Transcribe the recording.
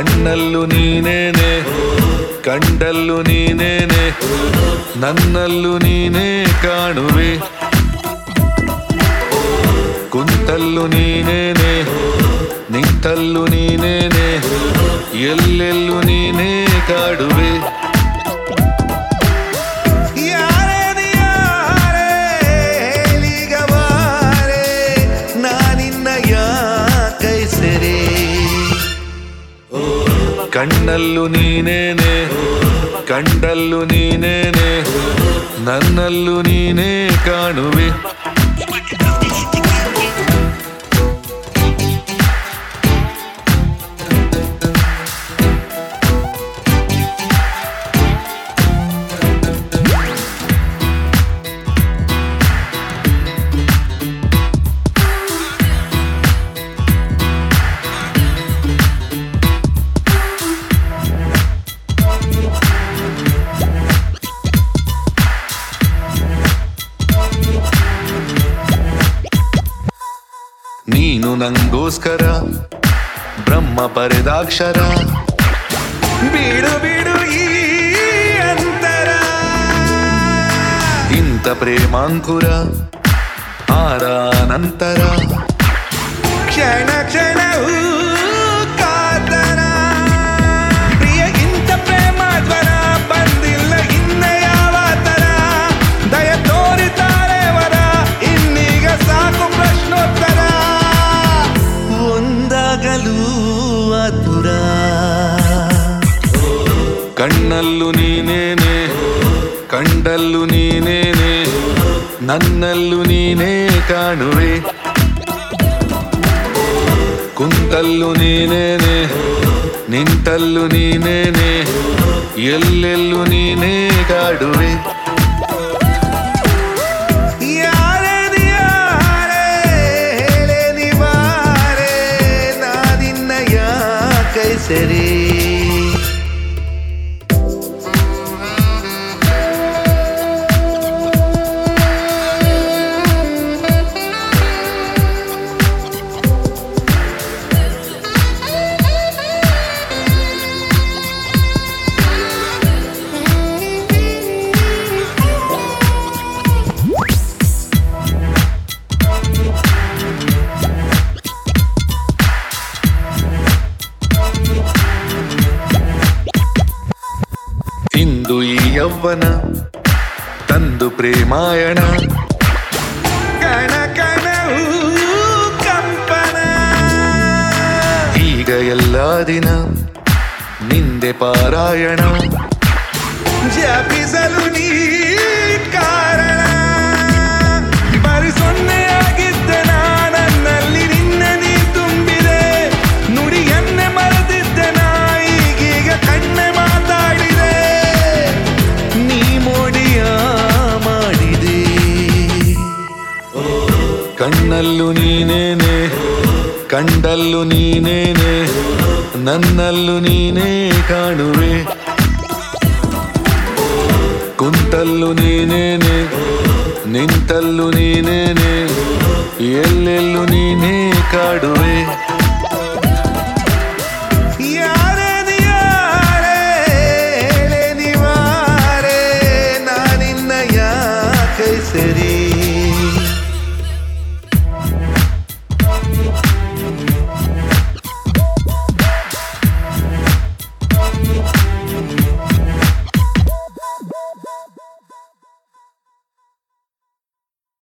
ಕಣ್ಣಲ್ಲೂ ನೀನೇನೆ ಕಂಡಲ್ಲೂ ನೀನೇನೆ ನನ್ನಲ್ಲೂ ನೀನೇ ಕಾಣುವೆ ಕುಂತಲ್ಲೂ ನೀನೇನೆ ನಿಂತಲ್ಲೂ ನೀನೇನೆ ಎಲ್ಲೆಲ್ಲೂ ನೀನೇ ಕಾಡುವೆ ಕಣ್ಣಲ್ಲೂ ನೀನೇನೆ ಕಂಡಲ್ಲೂ ನೀನೇನೆ ನನ್ನಲ್ಲೂ ನೀನೇ ಕಾಣುವೆ ನೀನು ನಂಗೋಸ್ಕರ ಬ್ರಹ್ಮ ಬರೆದಾಕ್ಷರ ಬೀಡು ಬೀಡು ಈ ಅಂತರ ಇಂಥ ಪ್ರೇಮಾಂಕುರ ಆರ ನಂತರ ಕ್ಷಣ ಕ್ಷಣವೂ ಕಾತರ ಪ್ರಿಯ ಇಂಥ ಪ್ರೇಮ ಜ್ವರ ಬಂದಿಲ್ಲ ಇನ್ನ ಯಾವ ತರ ದಯ ತೋರಿತಾರೆ ವರ ಇನ್ನೀಗ ಸಾಕು ಪ್ರಶ್ನೋತ್ತರ ಆತುರ ಕಣ್ಣಲ್ಲೂ ನೀನೇನೆ ಕಂಡಲ್ಲೂ ನೀನೇನೆ ನನ್ನಲ್ಲೂ ನೀನೇ ಕಾಣುವೆ ಕುಂತಲ್ಲೂ ನೀನೇನೆ ನಿಂತಲ್ಲೂ ನೀನೇನೆ ಎಲ್ಲೆಲ್ಲೂ ನೀನೇ ಕಾಡುವೆ ಸರಿ ಇಂದು ಈ ಯೌವನ ತಂದು ಪ್ರೇಮಾಯಣ ಕಣ ಕಣವೂ ಕಂಪನ ಈಗ ಎಲ್ಲ ದಿನ ನಿಂದೆ ಪಾರಾಯಣ ಜಪಿಸಲು ನೀ ಕಾರಣ ಬರಿ ಸೊನ್ನೆಯಾಗಿದ್ದೆ ನನ್ನಲ್ಲಿ ನಿನ್ನ ನೀ ತುಂಬಿದೆ ನುಡಿಯನ್ನೇ ಮರೆತಿದ್ದೆ ನಾ ಈಗೀಗ ಕಣ್ಣೆ ಮಾತಾಡಿದೆ ಕಣ್ಣಲ್ಲೂ ನೀನೇನೆ ಕಂಡಲ್ಲೂ ನೀನೇನೆ ನನ್ನಲ್ಲೂ ನೀನೇ ಕಾಣುವೆ ಕುಂತಲ್ಲೂ ನೀನೇನೆ ನಿಂತಲ್ಲೂ ನೀನೇನೆ ಎಲ್ಲೆಲ್ಲೂ ನೀನೇ ಕಾಡುವೆ